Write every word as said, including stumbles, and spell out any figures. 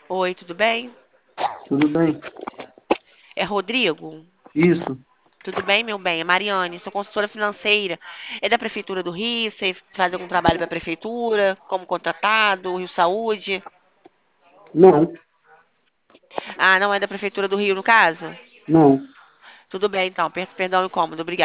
Oi, tudo bem? Tudo bem? É Rodrigo? Isso. Tudo bem, meu bem? É Mariane, sou consultora financeira. É da Prefeitura do Rio? Você faz algum trabalho para a Prefeitura? Como contratado? Rio Saúde? Não, Ah, não é da Prefeitura do Rio, no caso? não. Tudo bem, então. Per- Perdão o incômodo. Obrigada.